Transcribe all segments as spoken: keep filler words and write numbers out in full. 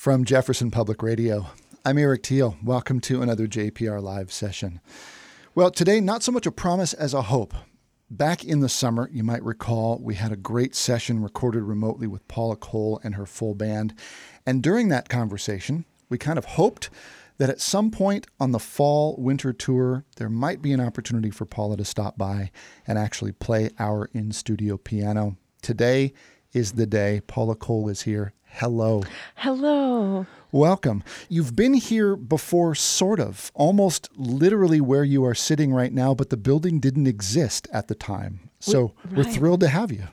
From Jefferson Public Radio, I'm Eric Teal. Welcome to another J P R Live session. Well, today, not so much a promise as a hope. Back in the summer, you might recall, we had a great session recorded remotely with Paula Cole and her full band. And during that conversation, we kind of hoped that at some point on the fall-winter tour, there might be an opportunity for Paula to stop by and actually play our in-studio piano. Today is the day. Paula Cole is here. Hello. Hello. Welcome. You've been here before, sort of, almost literally where you are sitting right now, but the building didn't exist at the time. So we, right. We're thrilled to have you.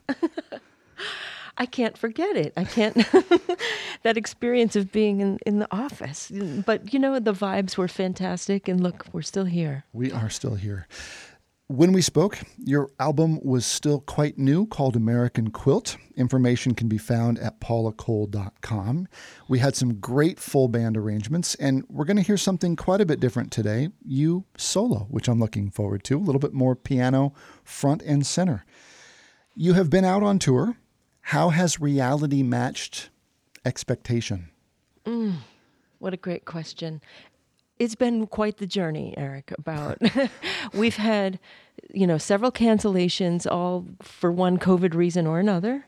I can't forget it. I can't, that experience of being in, in the office. But, you know, the vibes were fantastic, and look, we're still here. We are still here. When we spoke, your album was still quite new, called American Quilt. Information can be found at paula cole dot com. We had some great full band arrangements, and we're going to hear something quite a bit different today. You solo, which I'm looking forward to. A little bit more piano front and center. You have been out on tour. How has reality matched expectation? Mm, what a great question. It's been quite the journey, Eric, about we've had, you know, several cancellations, all for one COVID reason or another.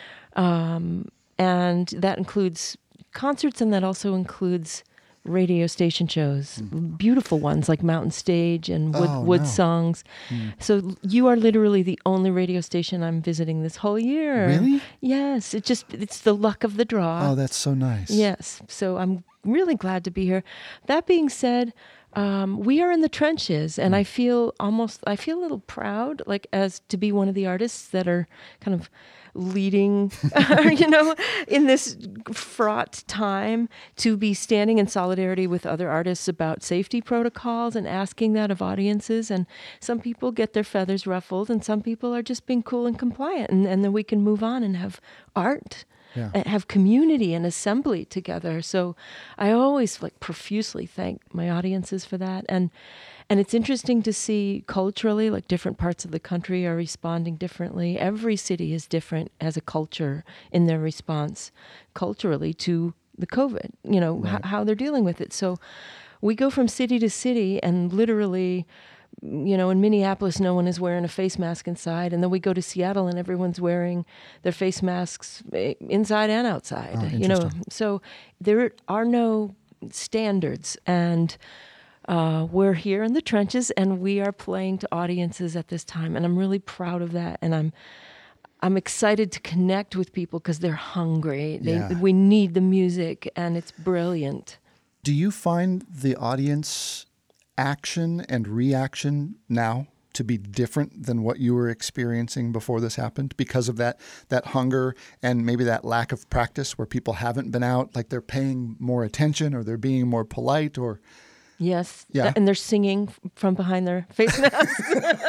Um, and that includes concerts, and that also includes radio station shows, mm. beautiful ones like Mountain Stage and Wood, oh, Wood no. Songs. Mm. So you are literally the only radio station I'm visiting this whole year. Really? Yes. It just, it's the luck of the draw. Oh, that's so nice. Yes. So I'm really glad to be here. That being said, um, we are in the trenches, and mm. I feel almost, I feel a little proud, like as to be one of the artists that are kind of leading, you know, in this fraught time, to be standing in solidarity with other artists about safety protocols and asking that of audiences. And some people get their feathers ruffled, and some people are just being cool and compliant. And, and then we can move on and have art. Yeah. And have community and assembly together. So I always like profusely thank my audiences for that. And and it's interesting to see culturally, like different parts of the country are responding differently. Every city is different as a culture in their response culturally to the COVID, you know, right. h- how they're dealing with it. So we go from city to city, and literally, you know, in Minneapolis, no one is wearing a face mask inside. And then we go to Seattle, and everyone's wearing their face masks inside and outside, oh, you know. So there are no standards. And uh, we're here in the trenches, and we are playing to audiences at this time. And I'm really proud of that. And I'm I'm excited to connect with people because they're hungry. They, yeah. We need the music, and it's brilliant. Do you find the audience action and reaction now to be different than what you were experiencing before this happened, because of that that hunger and maybe that lack of practice where people haven't been out, like they're paying more attention or they're being more polite? Or yes, yeah. and they're singing from behind their face masks.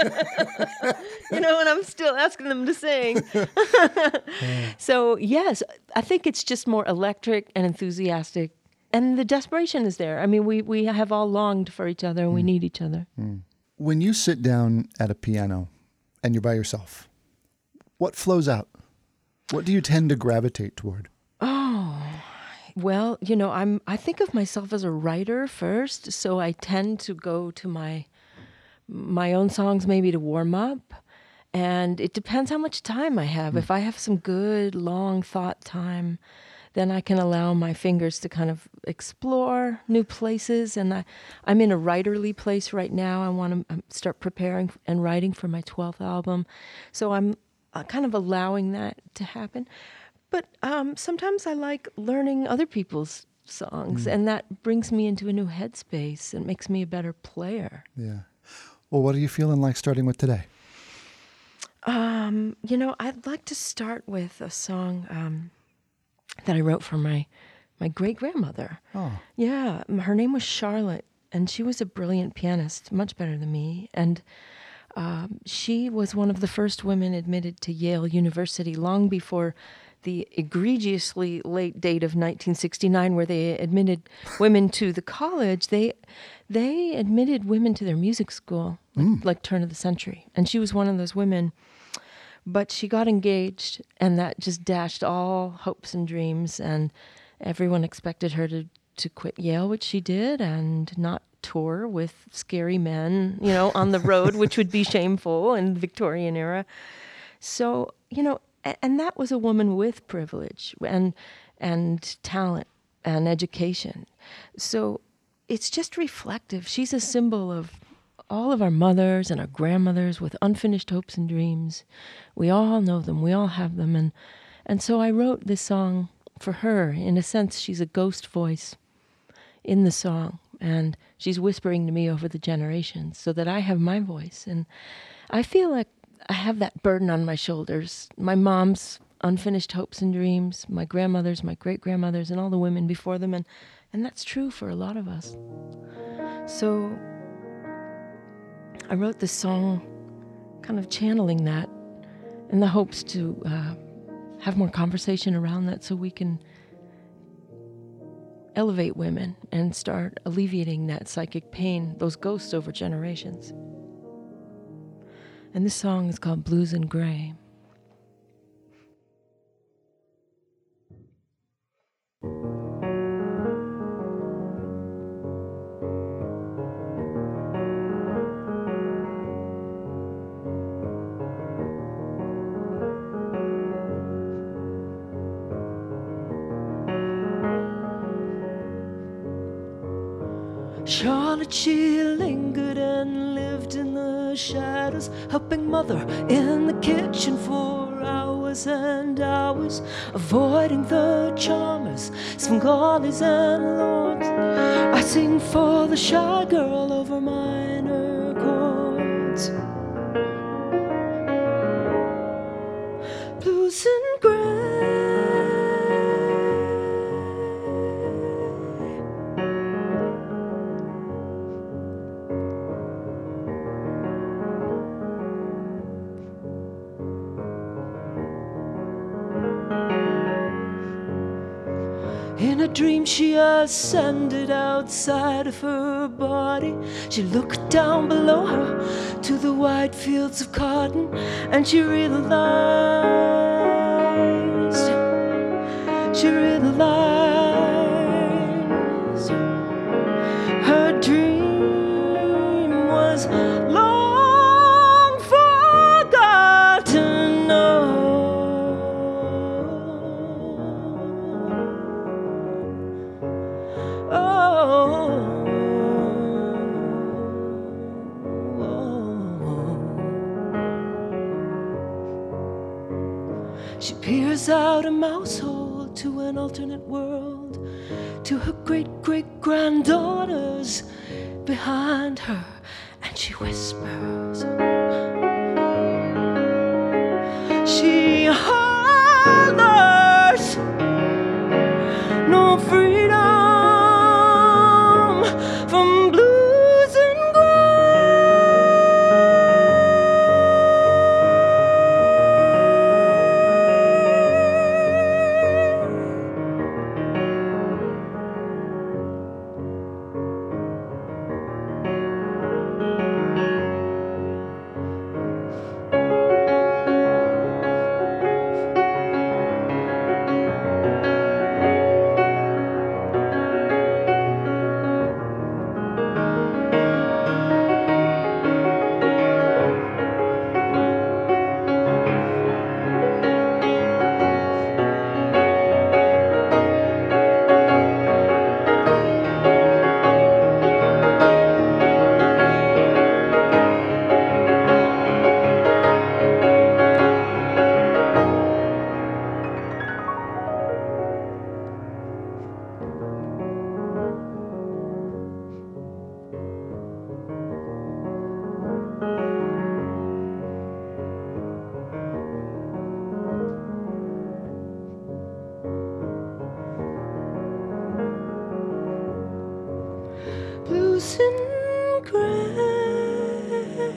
You know, and I'm still asking them to sing. So yes, I think it's just more electric and enthusiastic. And the desperation is there. I mean, we, we have all longed for each other, and mm. we need each other. Mm. When you sit down at a piano and you're by yourself, what flows out? What do you tend to gravitate toward? Oh, well, you know, I'm. I think of myself as a writer first, so I tend to go to my my own songs maybe to warm up. And it depends how much time I have. Mm. If I have some good, long thought time, then I can allow my fingers to kind of explore new places. And I, I'm in a writerly place right now. I want to start preparing and writing for my twelfth album. So I'm uh, kind of allowing that to happen. But um, sometimes I like learning other people's songs, mm. and that brings me into a new headspace and makes me a better player. Yeah. Well, what are you feeling like starting with today? Um, you know, I'd like to start with a song um, that I wrote for my, my great-grandmother. Oh. Yeah, her name was Charlotte, and she was a brilliant pianist, much better than me. And um, she was one of the first women admitted to Yale University long before the egregiously late date of nineteen sixty-nine, where they admitted women to the college. They they admitted women to their music school, like, mm. like turn of the century. And she was one of those women. But she got engaged, and that just dashed all hopes and dreams. And everyone expected her to, to quit Yale, which she did, and not tour with scary men, you know, on the road, which would be shameful in the Victorian era. So, you know, and that was a woman with privilege and and talent and education. So it's just reflective. She's a symbol of all of our mothers and our grandmothers with unfinished hopes and dreams. We all know them. We all have them. And and so I wrote this song for her. In a sense, she's a ghost voice in the song. And she's whispering to me over the generations so that I have my voice. And I feel like I have that burden on my shoulders. My mom's unfinished hopes and dreams, my grandmother's, my great-grandmother's, and all the women before them. And, and that's true for a lot of us. So I wrote this song kind of channeling that in the hopes to uh, have more conversation around that so we can elevate women and start alleviating that psychic pain, those ghosts over generations. And this song is called Blues and Gray. Charlotte, she lingered and lived in the shadows, helping mother in the kitchen for hours and hours, avoiding the charmers, Svengalis and lords. I sing for the shy girl over minor chords. Blues and gray. In a dream she ascended outside of her body. She looked down below her to the wide fields of cotton, and she realized, she realized her dream was long forgotten. Oh, she peers out a mouse hole to an alternate world, to her great-great-granddaughters behind her, and she whispers. She hollers, no freedom from blues and blues and gray.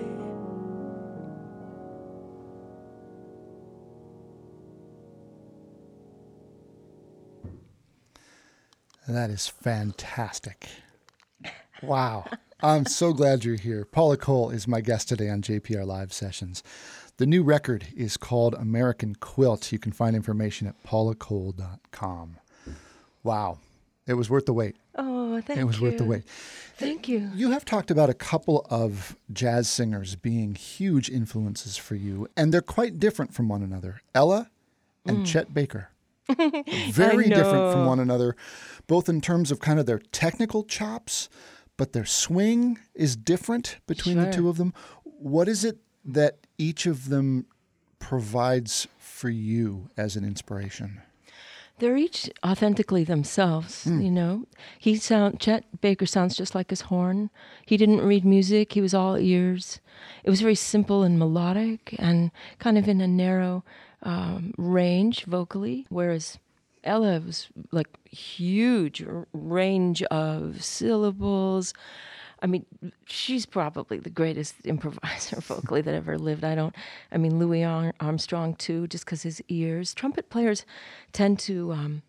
That is fantastic. Wow. I'm so glad you're here. Paula Cole is my guest today on J P R Live Sessions. The new record is called American Quilt. You can find information at paula cole dot com. Wow. It was worth the wait. Oh, thank you. It was you. worth the wait. Thank you. You have talked about a couple of jazz singers being huge influences for you, and they're quite different from one another. Ella and mm. Chet Baker. Very different from one another, both in terms of kind of their technical chops, but their swing is different between sure. the two of them. What is it that each of them provides for you as an inspiration? They're each authentically themselves, mm. you know. He sound Chet Baker sounds just like his horn. He didn't read music. He was all ears. It was very simple and melodic and kind of in a narrow um, range vocally, whereas Ella was like huge range of syllables. I mean, she's probably the greatest improviser vocally that ever lived. I don't, I mean, Louis Armstrong too, just because his ears. Trumpet players tend to um,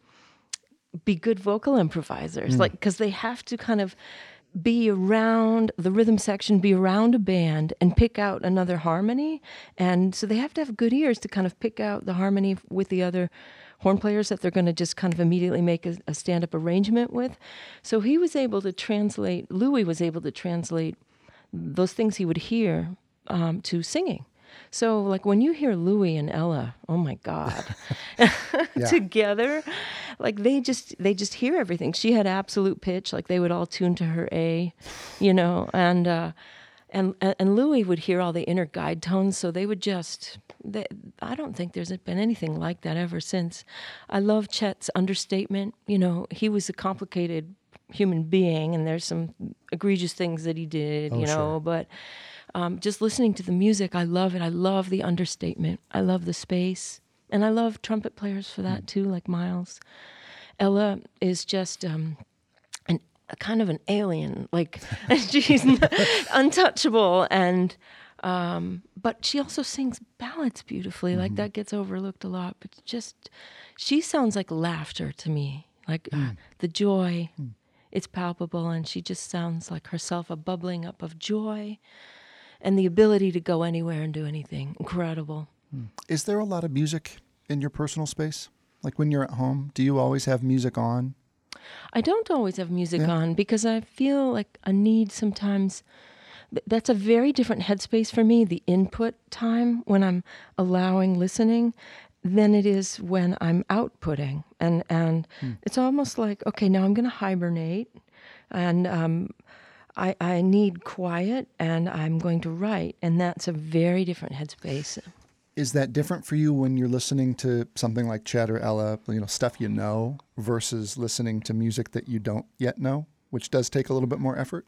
be good vocal improvisers, mm. like, because they have to kind of be around the rhythm section, be around a band and pick out another harmony. And so they have to have good ears to kind of pick out the harmony with the other horn players that they're going to just kind of immediately make a, a stand-up arrangement with. So he was able to translate, Louis was able to translate those things he would hear um, to singing. So like when you hear Louis and Ella, oh my God, together, like they just, they just hear everything. She had absolute pitch, like they would all tune to her A, you know, and, uh, And and Louis would hear all the inner guide tones, so they would just, they, I don't think there's been anything like that ever since. I love Chet's understatement. You know, he was a complicated human being, and there's some egregious things that he did, oh, you know, sure. but um, just listening to the music, I love it. I love the understatement. I love the space, and I love trumpet players for that, mm. too, like Miles. Ella is just... Um, a kind of an alien, like she's untouchable, and um, but she also sings ballads beautifully. Mm-hmm. Like that gets overlooked a lot, but just she sounds like laughter to me, like mm. uh, the joy. Mm. It's palpable, and she just sounds like herself, a bubbling up of joy, and the ability to go anywhere and do anything. Incredible. Mm. Is there a lot of music in your personal space? Like when you're at home, do you always have music on? I don't always have music yeah. on because I feel like a need sometimes. That's a very different headspace for me, the input time when I'm allowing listening, than it is when I'm outputting. And and hmm. it's almost like, okay, now I'm going to hibernate, and um, I, I need quiet, and I'm going to write. And that's a very different headspace. Is that different for you when you're listening to something like Chet or Ella, you know, stuff you know, versus listening to music that you don't yet know, which does take a little bit more effort?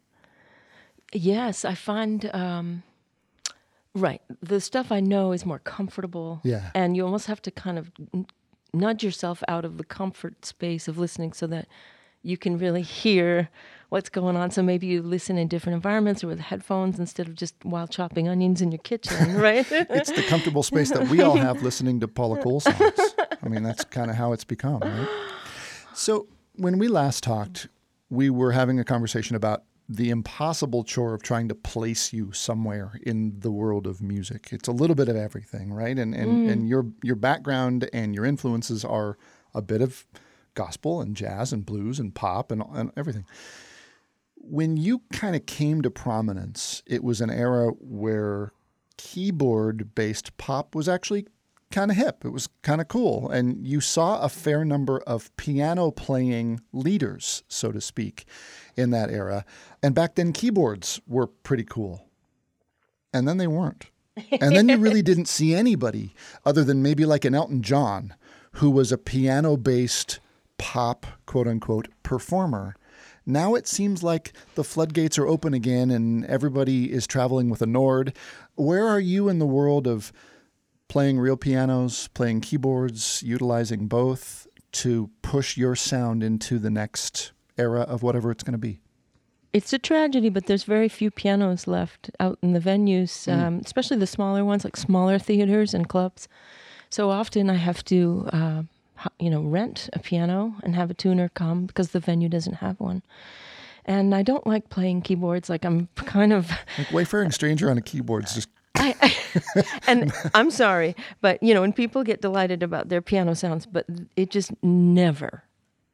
Yes, I find, um, right, the stuff I know is more comfortable. Yeah. And you almost have to kind of n- nudge yourself out of the comfort space of listening so that you can really hear what's going on. So maybe you listen in different environments or with headphones instead of just while chopping onions in your kitchen, right? It's the comfortable space that we all have listening to Paula Cole songs. I mean, that's kind of how it's become, right? So when we last talked, we were having a conversation about the impossible chore of trying to place you somewhere in the world of music. It's a little bit of everything, right? And and, mm. and your your background and your influences are a bit of gospel and jazz and blues and pop and, and everything. When you kind of came to prominence, it was an era where keyboard-based pop was actually kind of hip. It was kind of cool. And you saw a fair number of piano-playing leaders, so to speak, in that era. And back then, keyboards were pretty cool. And then they weren't. And then you really didn't see anybody other than maybe like an Elton John, who was a piano-based pop, quote-unquote, performer. Now it seems like the floodgates are open again and everybody is traveling with a Nord. Where are you in the world of playing real pianos, playing keyboards, utilizing both to push your sound into the next era of whatever it's going to be? It's a tragedy, but there's very few pianos left out in the venues, mm. um, especially the smaller ones, like smaller theaters and clubs. So often I have to... Uh, you know, rent a piano and have a tuner come because the venue doesn't have one. And I don't like playing keyboards. Like I'm kind of... Like Wayfaring Stranger on a keyboard is just... I, I, and I'm sorry, but, you know, and people get delighted about their piano sounds, but it just never,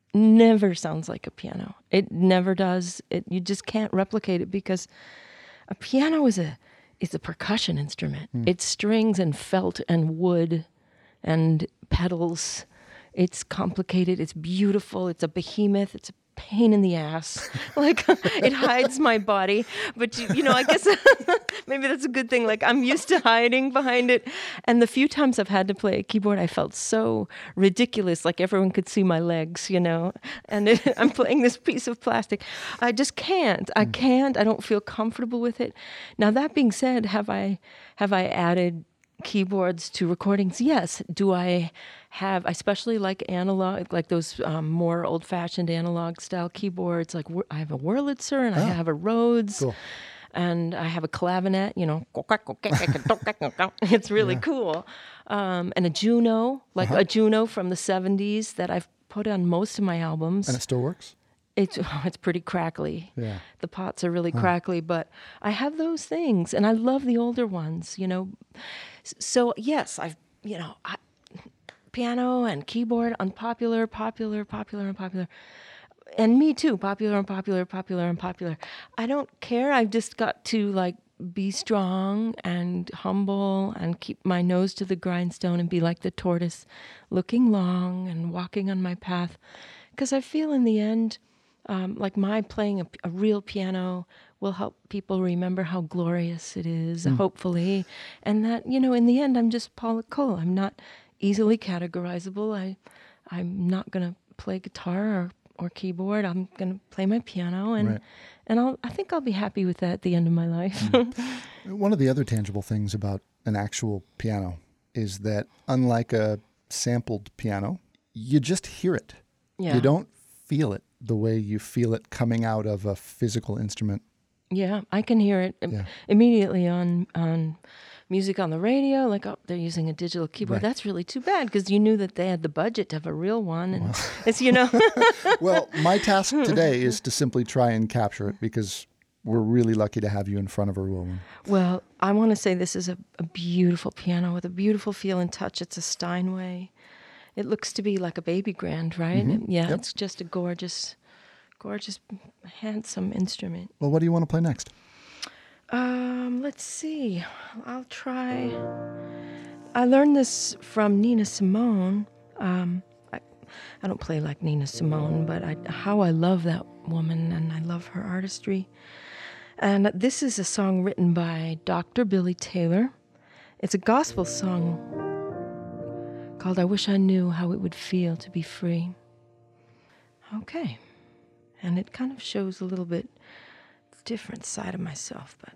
never sounds like a piano. It never does. It, you just can't replicate it because a piano is a is a percussion instrument. Mm. It's strings and felt and wood and pedals. It's complicated. It's beautiful. It's a behemoth. It's a pain in the ass. Like, it hides my body. But, you, you know, I guess maybe that's a good thing. Like, I'm used to hiding behind it. And the few times I've had to play a keyboard, I felt so ridiculous. Like, everyone could see my legs, you know. And it, I'm playing this piece of plastic. I just can't. I can't. I don't feel comfortable with it. Now, that being said, have I have I added keyboards to recordings? Yes. Do I have, I especially like analog, like those um, more old-fashioned analog style keyboards. Like I have a Wurlitzer and oh. I have a Rhodes. Cool. And I have a clavinet, you know. It's really yeah. cool. Um, and a Juno, like uh-huh. a Juno from the seventies that I've put on most of my albums. And it still works? It's oh, it's pretty crackly. Yeah. The pots are really huh. crackly, but I have those things, and I love the older ones, you know. So, yes, I've, you know, I, piano and keyboard, unpopular, popular, popular, unpopular. And me too, popular, unpopular, popular, unpopular. I don't care. I've just got to, like, be strong and humble and keep my nose to the grindstone and be like the tortoise, looking long and walking on my path. Because I feel in the end, um, like my playing a, a real piano will help people remember how glorious it is, mm. hopefully. And that, you know, in the end, I'm just Paula Cole. I'm not easily categorizable. I, I'm not going to play guitar or, or keyboard. I'm going to play my piano, and right. and I'll, I think I'll be happy with that at the end of my life. Mm. One of the other tangible things about an actual piano is that, unlike a sampled piano, you just hear it. Yeah. You don't feel it the way you feel it coming out of a physical instrument. Yeah, I can hear it yeah. immediately on on music on the radio. Like, oh, they're using a digital keyboard. Right. That's really too bad, because you knew that they had the budget to have a real one. And well. It's, you know. Well, my task today is to simply try and capture it, because we're really lucky to have you in front of a real one. Well, I want to say this is a, a beautiful piano with a beautiful feel and touch. It's a Steinway. It looks to be like a baby grand, right? Mm-hmm. Yeah, yep. It's just a gorgeous, gorgeous, handsome instrument. Well, what do you want to play next? Um, let's see. I'll try. I learned this from Nina Simone. Um, I, I don't play like Nina Simone, but I, how I love that woman, and I love her artistry. And this is a song written by Doctor Billy Taylor. It's a gospel song called I Wish I Knew How It Would Feel to Be Free. Okay. And it kind of shows a little bit different side of myself, but...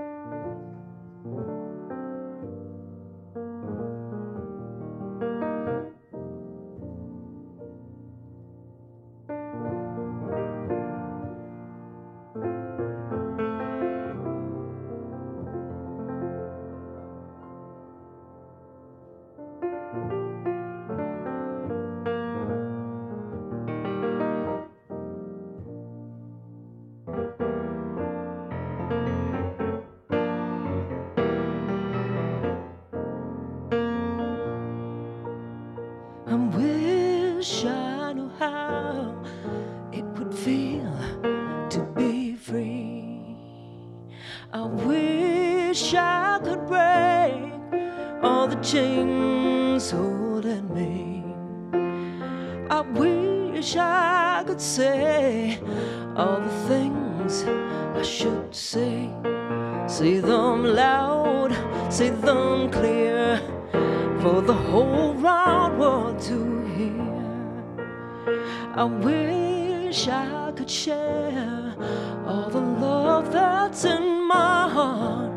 chains holding me. I wish I could say all the things I should say. Say them loud, say them clear, for the whole round world to hear. I wish I could share all the love that's in my heart.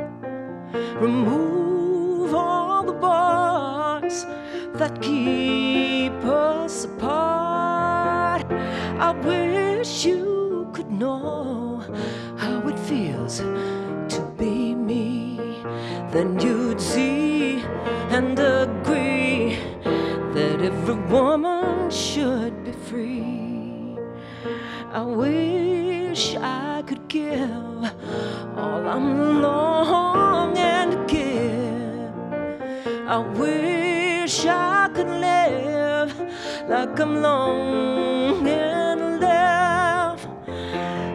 Remove all the bars that keep us apart. I wish you could know how it feels to be me. Then you'd see and agree that every woman should be free. I wish I could give all I'm longing to give. I wish I could live like I'm longing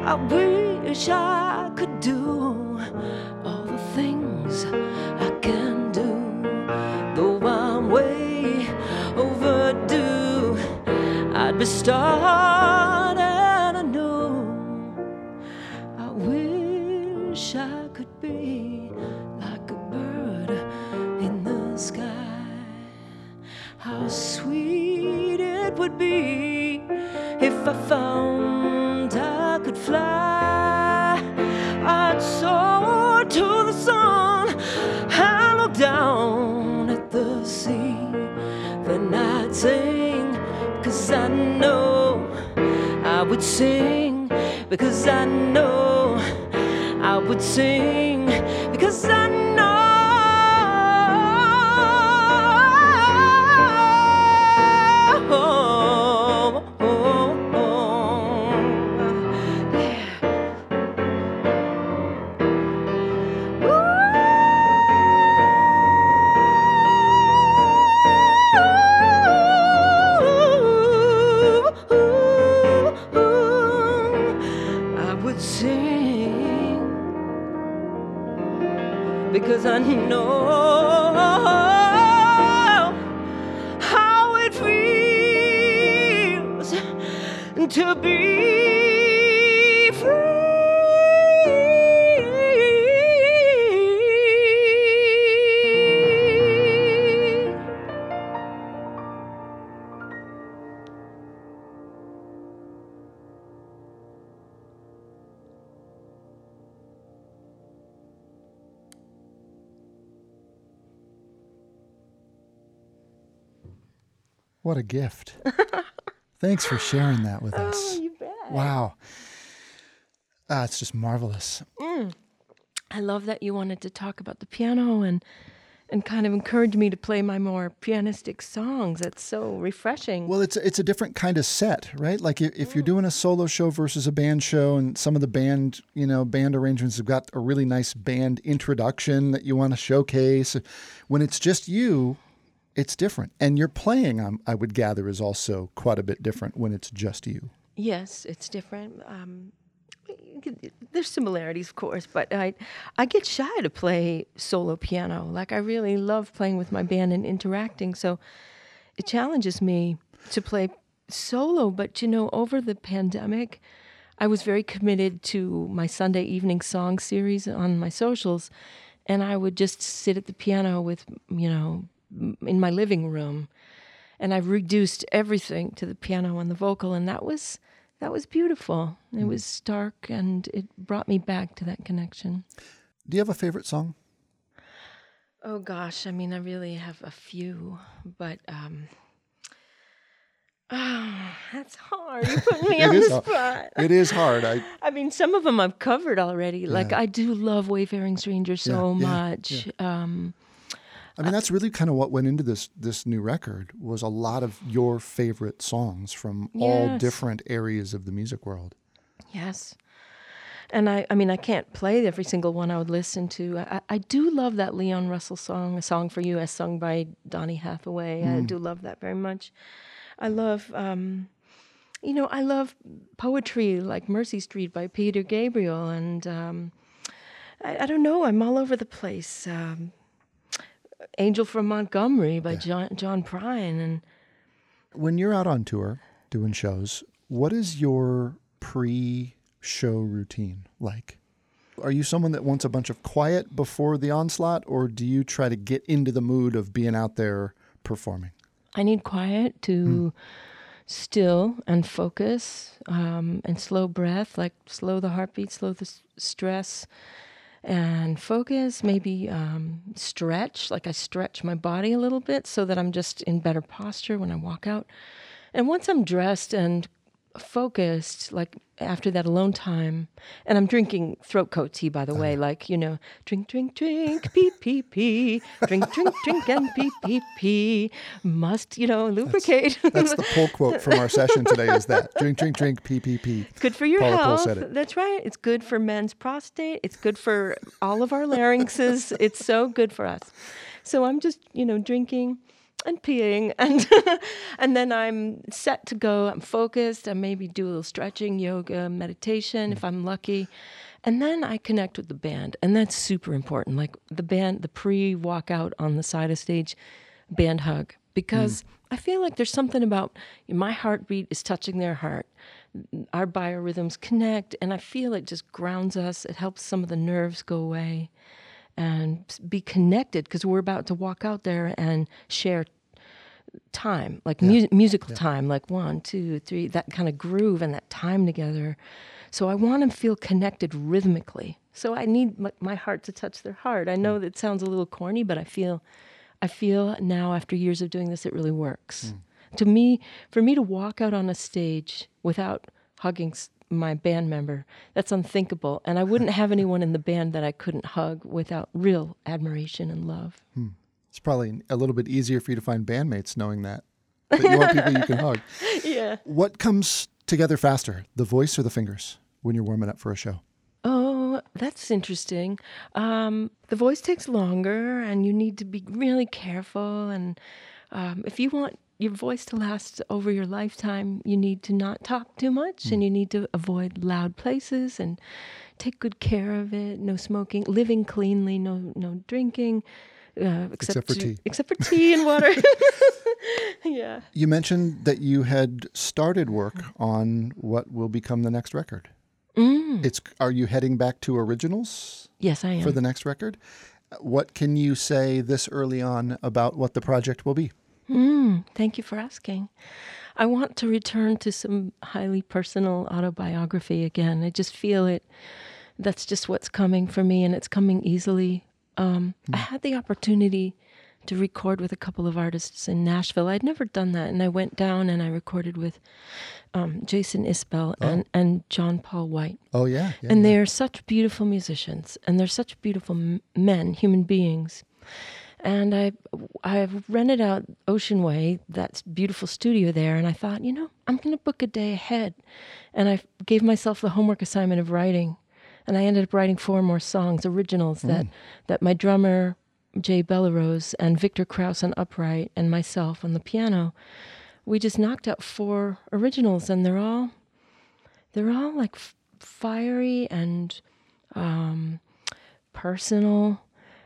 I wish I could do all the things I can do, though I'm way overdue. I'd be starting anew. I wish I could be like a bird in the sky. How sweet it would be if I found I could fly. I'd soar to the sun and look down at the sea. Then I'd sing, because I know I would sing, because I know I would sing, because I know. Because I know how it feels to be free. What a gift. Thanks for sharing that with us. Oh, you bet. Wow. Ah, it's just marvelous. Mm. I love that you wanted to talk about the piano and and kind of encourage me to play my more pianistic songs. It's so refreshing. Well, it's it's a different kind of set, right? Like if, if you're doing a solo show versus a band show, and some of the band, you know, band arrangements have got a really nice band introduction that you want to showcase. When it's just you, it's different. And your playing, um, I would gather, is also quite a bit different when it's just you. Yes, it's different. Um, there's similarities, of course, but I I get shy to play solo piano. Like, I really love playing with my band and interacting, so it challenges me to play solo. But, you know, over the pandemic, I was very committed to my Sunday evening song series on my socials, and I would just sit at the piano with, you know, in my living room, and I've reduced everything to the piano and the vocal, and that was that was beautiful. It was stark, and it brought me back to that connection. Do you have a favorite song? Oh gosh, I mean, I really have a few, but um, oh, that's hard. You put me on the hard. spot. It is hard. I I mean, some of them I've covered already. Like, Yeah. I do love Wayfaring Stranger so Yeah, yeah, much. Um, I mean, that's really kind of what went into this this new record, was a lot of your favorite songs from all Yes. different areas of the music world. Yes. And I, I mean, I can't play every single one I would listen to. I, I do love that Leon Russell song, A Song for You, as sung by Donny Hathaway. I do love that very much. I love, um, you know, I love poetry like Mercy Street by Peter Gabriel. And um, I, I don't know, I'm all over the place. Um, Angel from Montgomery by John, John Prine. And When you're out on tour doing shows, what is your pre-show routine like? Are you someone that wants a bunch of quiet before the onslaught, or do you try to get into the mood of being out there performing? I need quiet to still and focus, um, and slow breath, like slow the heartbeat, slow the s- stress, and focus, maybe um, stretch, like I stretch my body a little bit so that I'm just in better posture when I walk out. And once I'm dressed and focused, like after that alone time, and I'm drinking throat coat tea, by the way, like, you know, drink, drink, drink, pee, pee, pee, drink, drink, drink, and pee, pee, pee, must, you know, lubricate. That's the pull quote from our session today, is that. Drink, drink, drink, pee, pee, pee. Good for your Paula Cole health. said it. That's right. It's good for men's prostate. It's good for all of our larynxes. It's so good for us. So I'm just, you know, drinking and peeing, and and then I'm set to go. I'm focused. I maybe do a little stretching, yoga, meditation, if I'm lucky. And then I connect with the band, and that's super important. Like the band, the pre-walkout on the side of stage, band hug, because mm. I feel like there's something about my heartbeat is touching their heart. Our biorhythms connect, and I feel it just grounds us. It helps some of the nerves go away and be connected, because we're about to walk out there and share time, like yeah. mu- musical yeah. time, like one, two, three, that kind of groove and that time together. So I want to feel connected rhythmically. So I need my, my heart to touch their heart. I know mm. that sounds a little corny, but I feel, I feel now after years of doing this, it really works. Mm. To me, for me to walk out on a stage without hugging my band member, that's unthinkable. And I wouldn't have anyone in the band that I couldn't hug without real admiration and love. Hmm. It's probably a little bit easier for you to find bandmates knowing that, that you want people you can hug. Yeah. What comes together faster, the voice or the fingers, when you're warming up for a show? Oh, that's interesting. Um, the voice takes longer, and you need to be really careful. And um, if you want your voice to last over your lifetime, you need to not talk too much, mm. and you need to avoid loud places and take good care of it. No smoking, living cleanly, no no drinking, uh, except, except for tea, except for tea and water. Yeah. You mentioned that you had started work on what will become the next record. Mm. It's. Are you heading back to originals? Yes, I am. For the next record? What can you say this early on about what the project will be? Mm, thank you for asking. I want to return to some highly personal autobiography again. I just feel it. That's just what's coming for me, and it's coming easily. Um, mm. I had the opportunity to record with a couple of artists in Nashville. I'd never done that, and I went down and I recorded with um, Jason Isbell oh. and, and John Paul White. Oh, yeah. yeah and yeah. they're such beautiful musicians, and they're such beautiful m- men, human beings. And I, I've rented out Ocean Way, that beautiful studio there, and I thought, you know, I'm going to book a day ahead. And I gave myself the homework assignment of writing, and I ended up writing four more songs, originals, mm. that, that my drummer, Jay Bellerose, and Victor Krause on upright, and myself on the piano, we just knocked out four originals, and they're all, they're all like f- fiery and um, personal.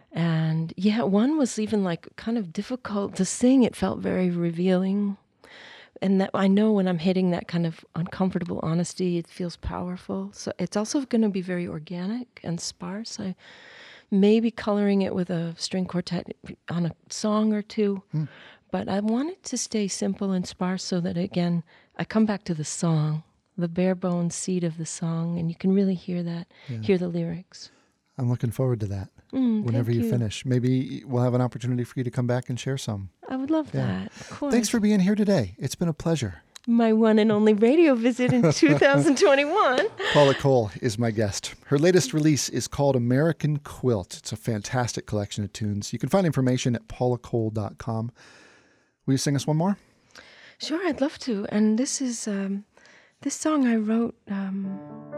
And yeah, one was even like kind of difficult to sing. It felt very revealing. And that I know when I'm hitting that kind of uncomfortable honesty, it feels powerful. So it's also going to be very organic and sparse. I may be coloring it with a string quartet on a song or two. Mm. But I want it to stay simple and sparse so that, again, I come back to the song, the bare bones seed of the song, and you can really hear that, yeah. hear the lyrics. I'm looking forward to that. Mm, Whenever you, you finish, maybe we'll have an opportunity for you to come back and share some. I would love yeah. that. Of course. Thanks for being here today. It's been a pleasure. My one and only radio visit in two thousand twenty-one. Paula Cole is my guest. Her latest release is called American Quilt. It's a fantastic collection of tunes. You can find information at paula cole dot com. Will you sing us one more? Sure, I'd love to. And this is um, this song I wrote um,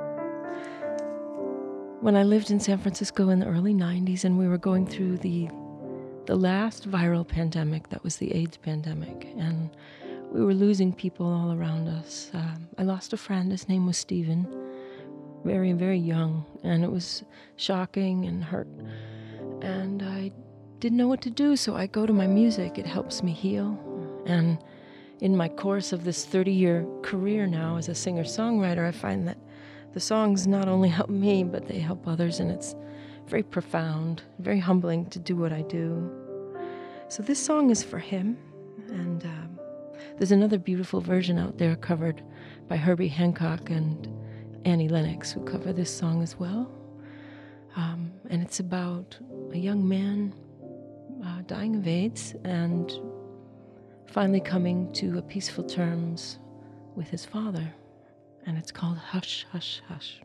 when I lived in San Francisco in the early nineties, and we were going through the the last viral pandemic, that was the AIDS pandemic, and we were losing people all around us. Um, I lost a friend, his name was Stephen, very, very young, and it was shocking and hurt, and I didn't know what to do, so I go to my music. It helps me heal, and in my course of this thirty-year career now as a singer-songwriter, I find that the songs not only help me, but they help others, and it's very profound, very humbling to do what I do. So this song is for him, and um, there's another beautiful version out there covered by Herbie Hancock and Annie Lennox, who cover this song as well. Um, and it's about a young man uh, dying of AIDS and finally coming to a peaceful terms with his father. And it's called Hush, Hush, Hush.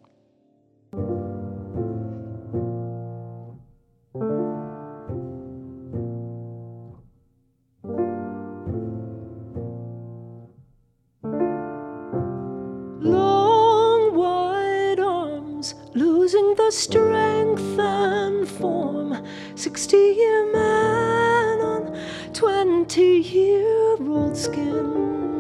Long white arms, losing the strength and form, sixty-year man on twenty twenty-year-old skin.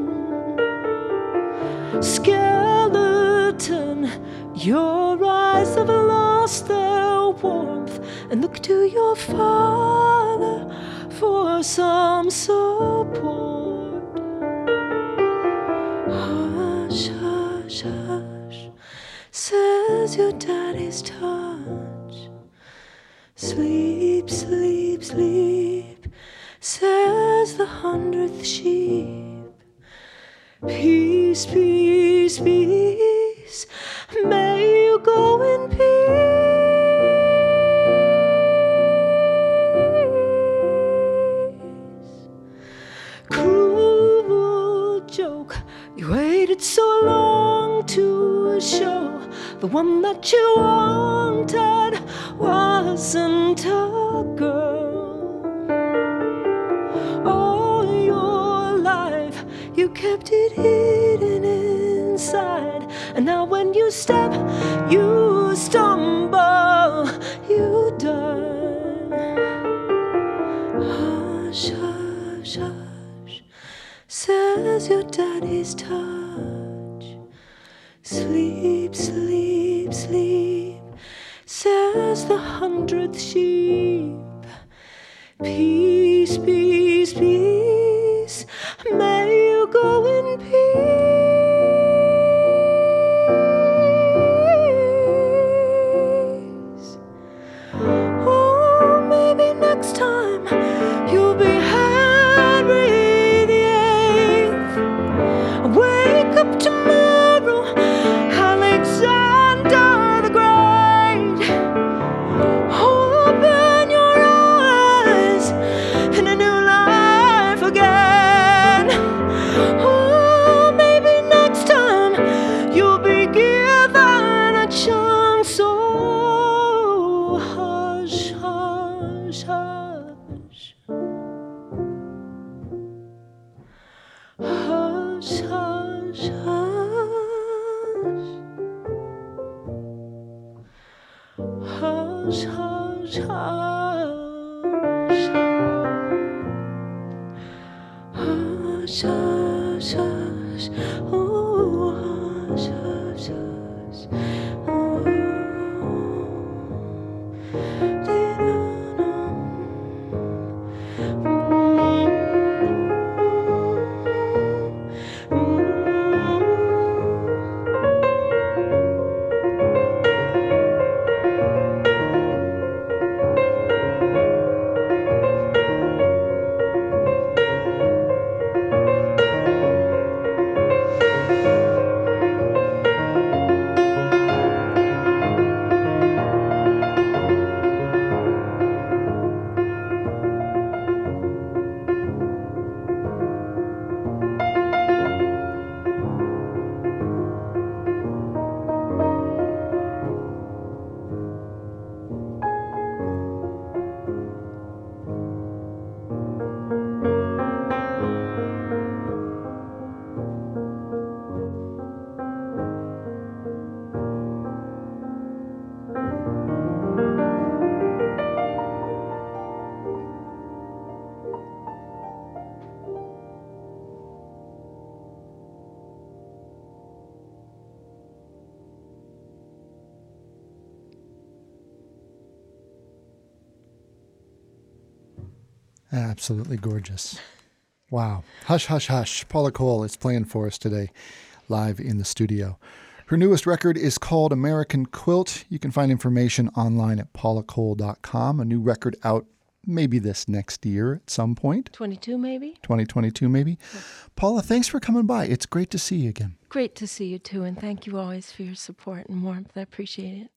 Skeleton, your eyes have lost their warmth, and look to your father for some support. Hush, hush, hush, says your daddy's touch. Sleep, sleep, sleep, says the hundredth sheep. Peace, peace, peace, may you go in peace. Cruel joke, you waited so long to show the one that you wanted wasn't a girl. All your life you kept it hidden inside, and now when you step, you stumble, you die. Hush, hush, hush, says your daddy's touch. Sleep, sleep, sleep, says the hundredth sheep. Peace, peace, peace, may you go in peace. Oh, maybe next time you'll be Henry the Eighth. Wake up tomorrow, Alexander the Great. Open your eyes in a new life again. Oh, maybe next time you'll be given a chance. So hush, hush, hush. Hush, hush, hush. Hush, hush, hush. Hush, hush, hush. Oh, hush, hush, hush. Oh, Absolutely gorgeous. Wow. Hush, hush, hush. Paula Cole is playing for us today, live in the studio. Her newest record is called American Quilt. You can find information online at paula cole dot com. A new record out maybe this next year at some point. twenty-two maybe? twenty twenty-two maybe. Yeah. Paula, thanks for coming by. It's great to see you again. Great to see you too, and thank you always for your support and warmth. I appreciate it.